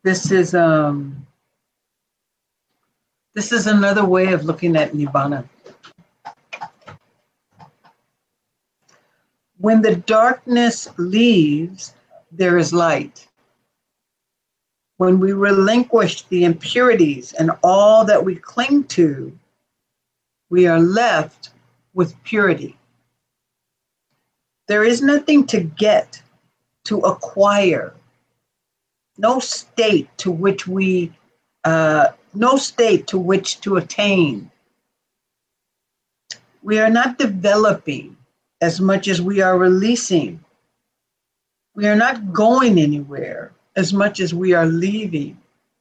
This is another way of looking at Nibbana. When the darkness leaves, there is light. When we relinquish the impurities and all that we cling to, we are left with purity. There is nothing to get, to acquire, no state to which to attain. We are not developing as much as we are releasing. We are not going anywhere as much as we are leaving.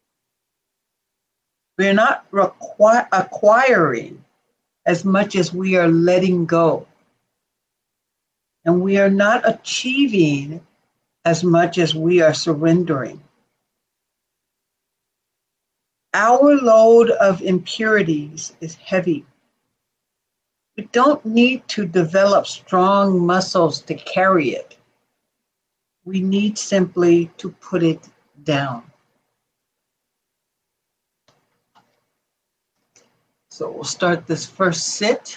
We are not acquiring as much as we are letting go. And we are not achieving as much as we are surrendering. Our load of impurities is heavy. We don't need to develop strong muscles to carry it. We need simply to put it down. So we'll start this first sit.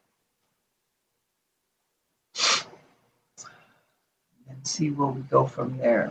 And see where we go from there.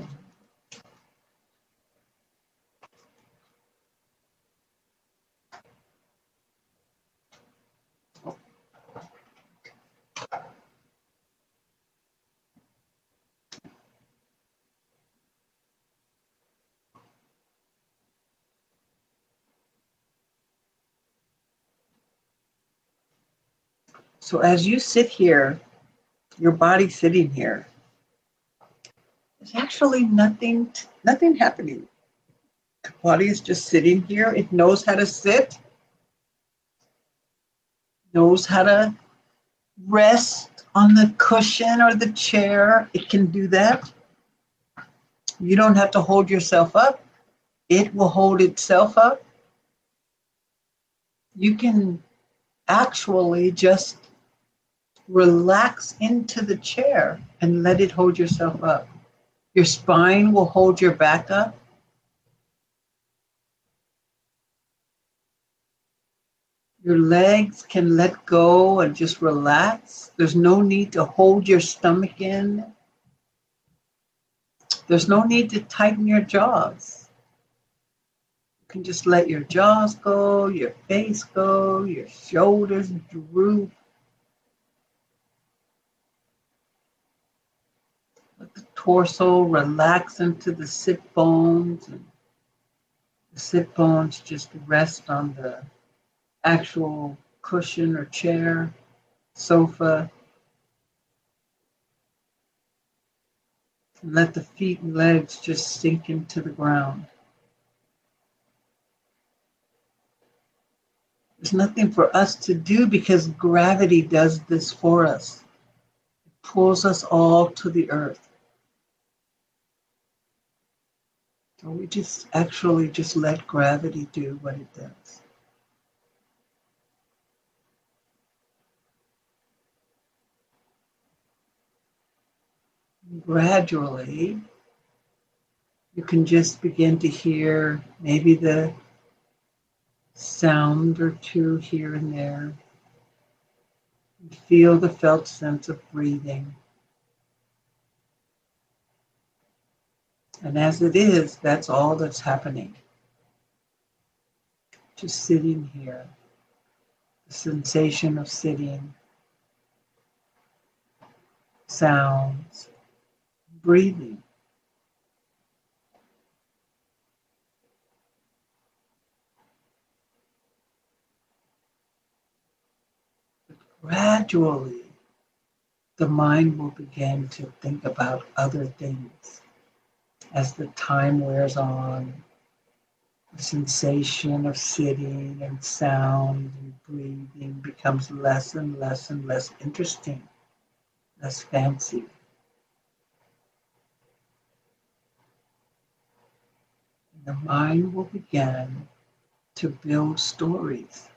So as you sit here, your body sitting here, there's actually nothing happening. The body is just sitting here. It knows how to sit, knows how to rest on the cushion or the chair. It can do that. You don't have to hold yourself up. It will hold itself up. You can actually just relax into the chair and let it hold yourself up. Your spine will hold your back up. Your legs can let go and just relax. There's no need to hold your stomach in. There's no need to tighten your jaws. You can just let your jaws go, your face go, your shoulders droop. Let the torso relax into the sit bones, and the sit bones just rest on the actual cushion or chair, sofa. And let the feet and legs just sink into the ground. There's nothing for us to do because gravity does this for us. It pulls us all to the earth. So we just actually just let gravity do what it does. Gradually, you can just begin to hear maybe the sound or two here and there. And feel the felt sense of breathing. And as it is, that's all that's happening. Just sitting here. The sensation of sitting. Sounds. Breathing. Gradually, the mind will begin to think about other things. As the time wears on, the sensation of sitting and sound and breathing becomes less and less and less interesting, less fancy. And the mind will begin to build stories.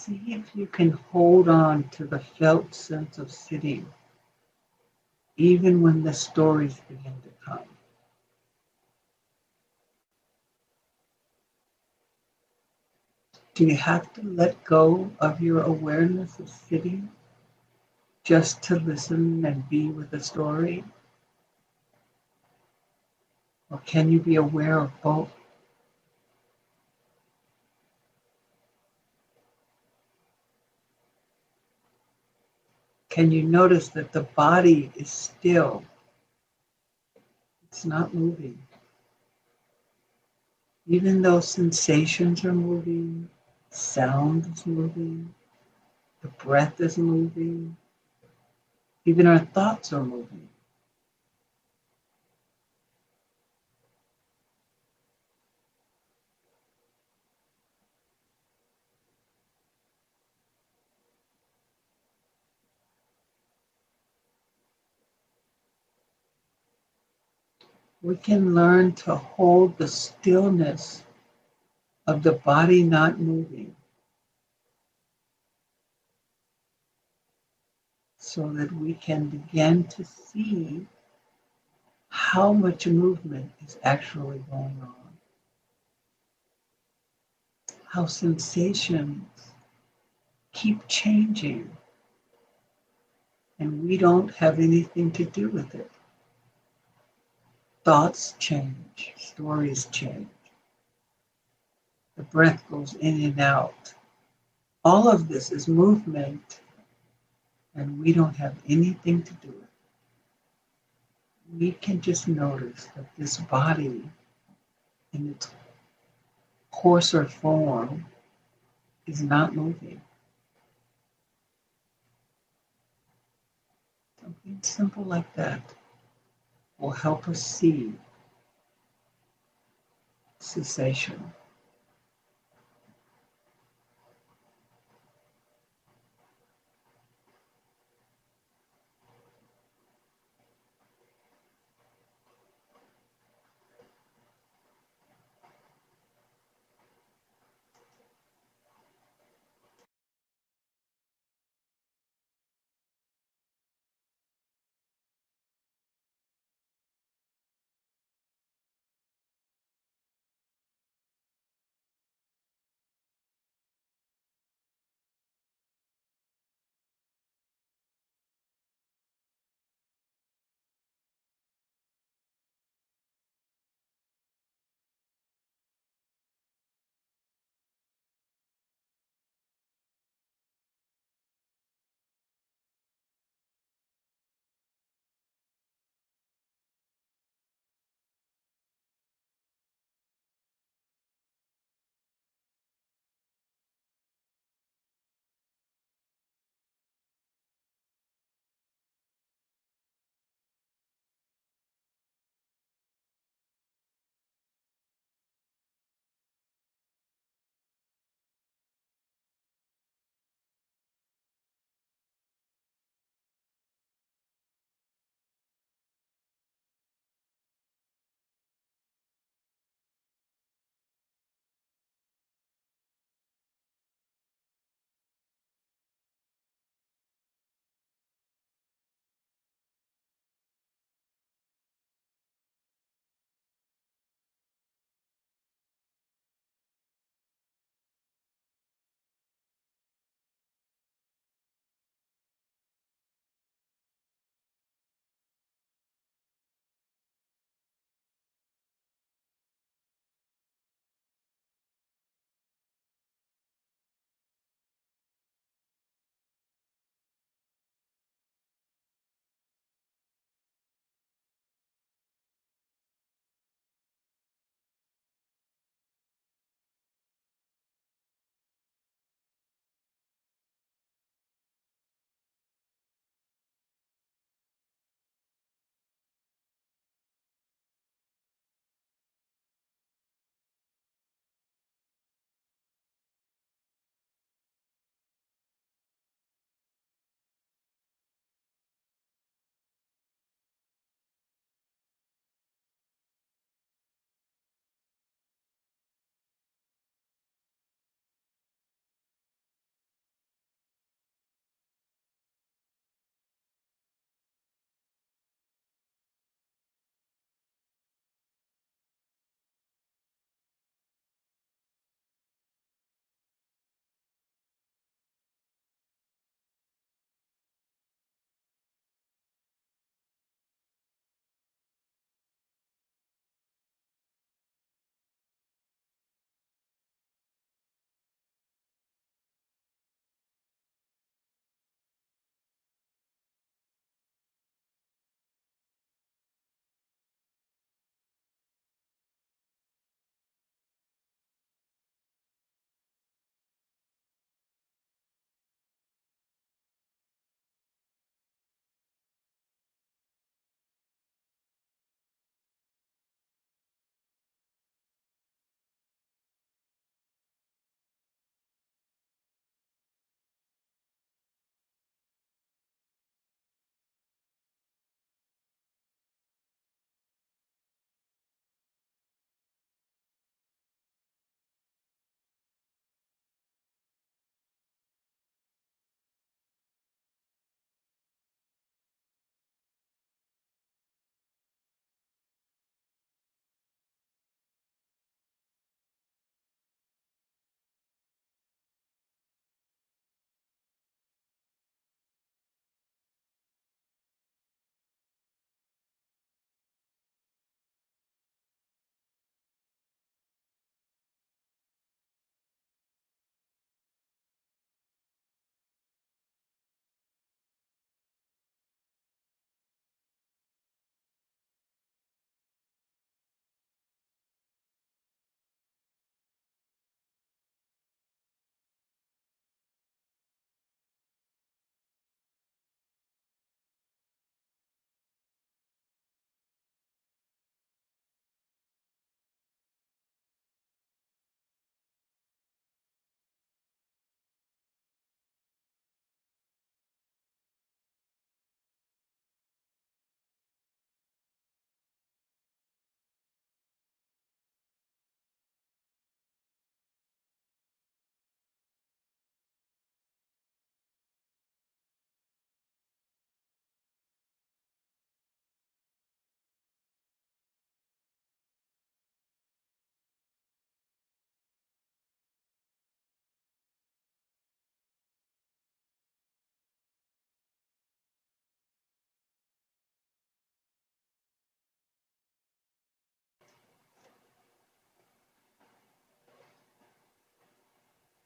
See if you can hold on to the felt sense of sitting, even when the stories begin to come. Do you have to let go of your awareness of sitting just to listen and be with the story? Or can you be aware of both? Can you notice that the body is still? It's not moving. Even though sensations are moving, sound is moving, the breath is moving, even our thoughts are moving. We can learn to hold the stillness of the body not moving so that we can begin to see how much movement is actually going on, how sensations keep changing and we don't have anything to do with it. Thoughts change, stories change, the breath goes in and out. All of this is movement and we don't have anything to do with it. We can just notice that this body in its coarser form is not moving. Something simple like that will help us see cessation.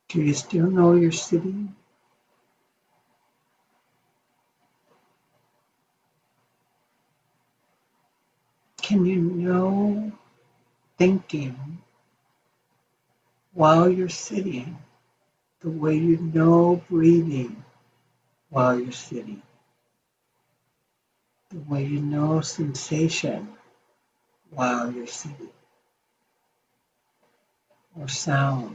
Do you still know you're sitting? Can you know thinking while you're sitting the way you know breathing while you're sitting? The way you know sensation while you're sitting, or sound.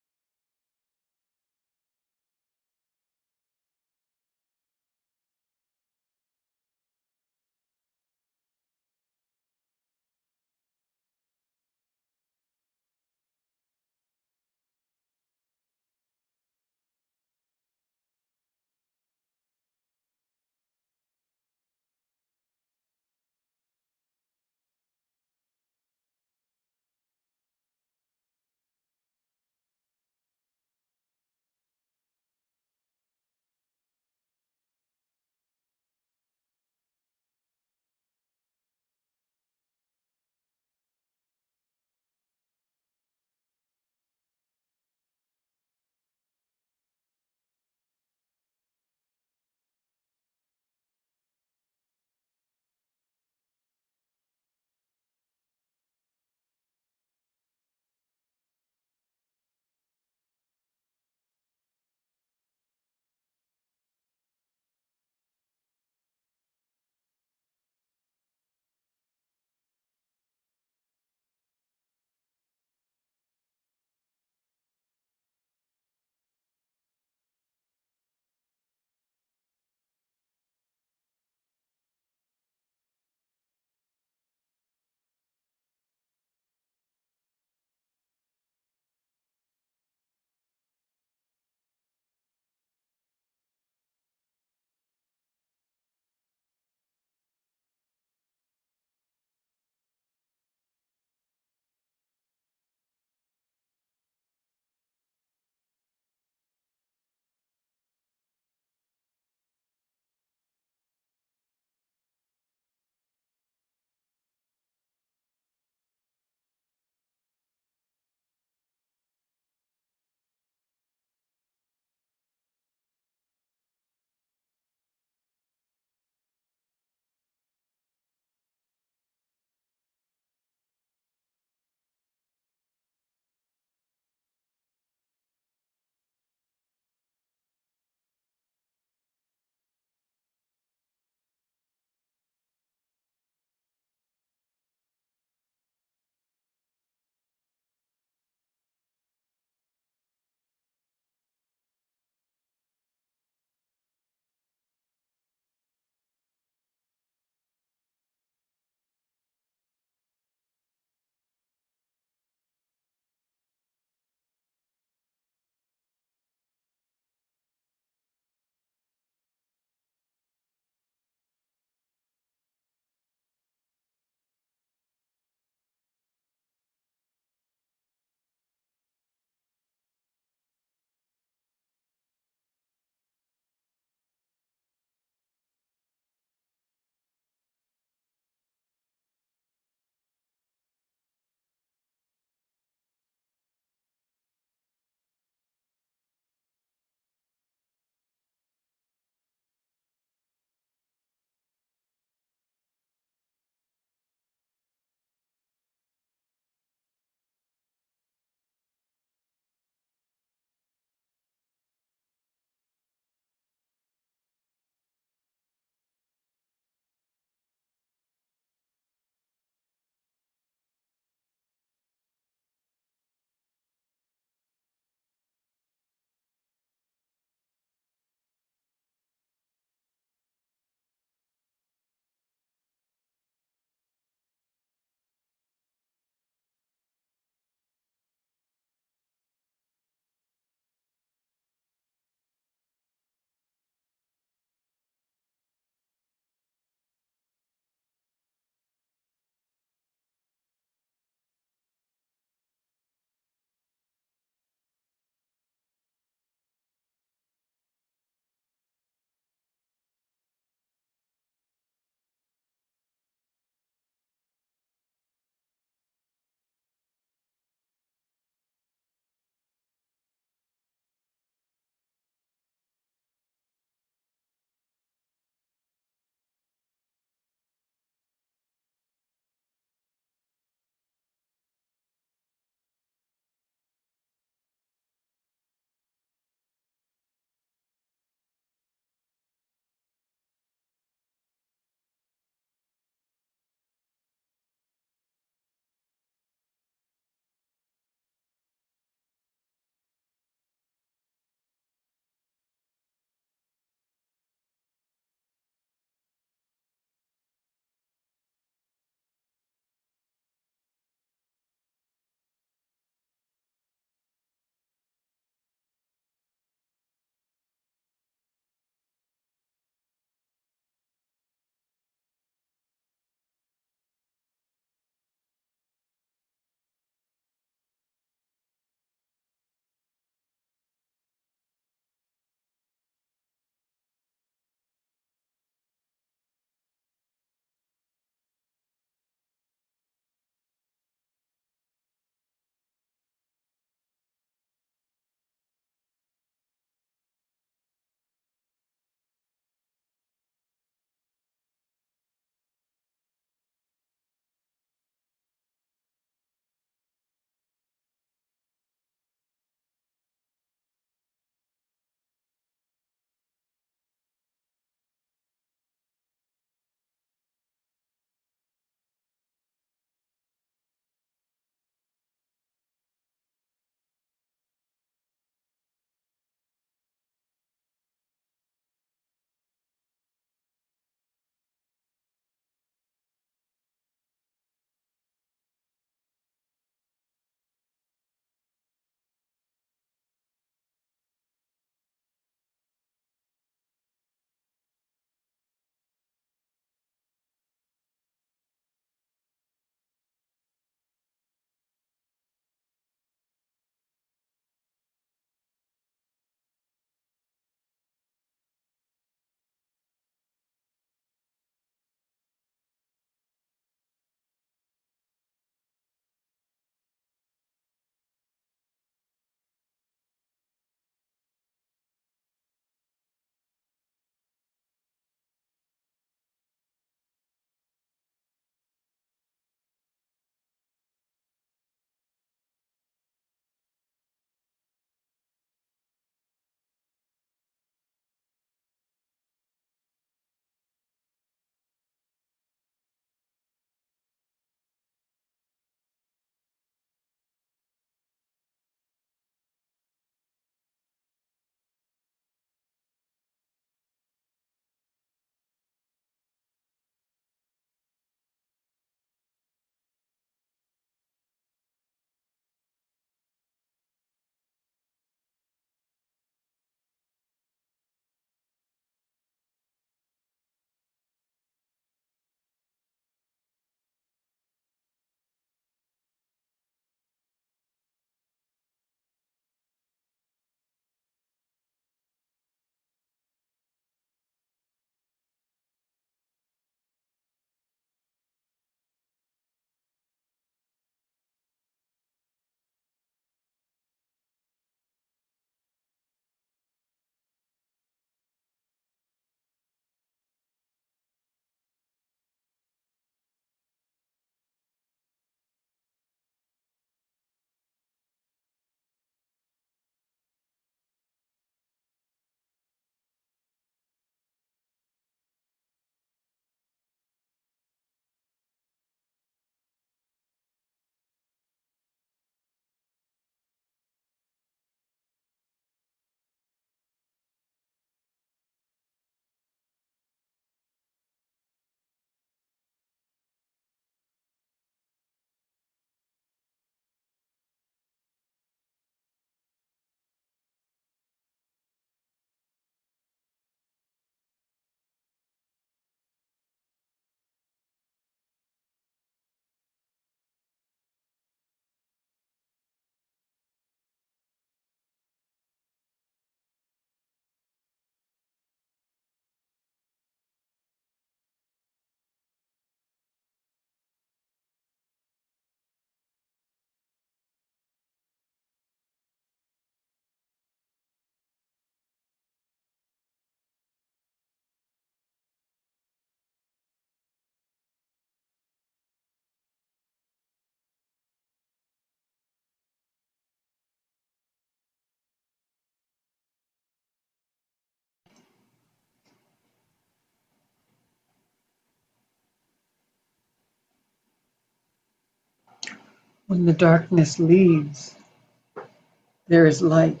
When the darkness leaves, there is light.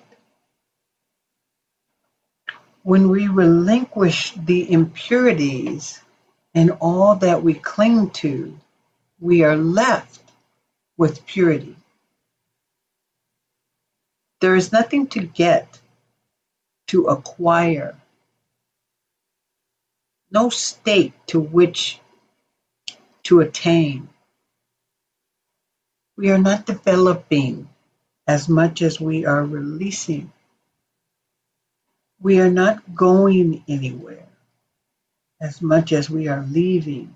When we relinquish the impurities and all that we cling to, we are left with purity. There is nothing to get, to acquire, no state to which to attain. We are not developing as much as we are releasing. We are not going anywhere as much as we are leaving.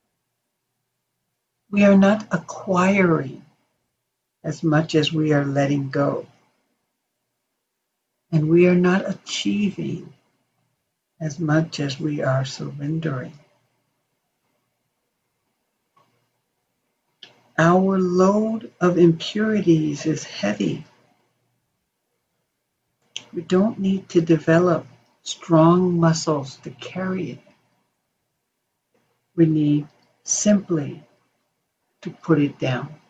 We are not acquiring as much as we are letting go. And we are not achieving as much as we are surrendering. Our load of impurities is heavy. We don't need to develop strong muscles to carry it. We need simply to put it down.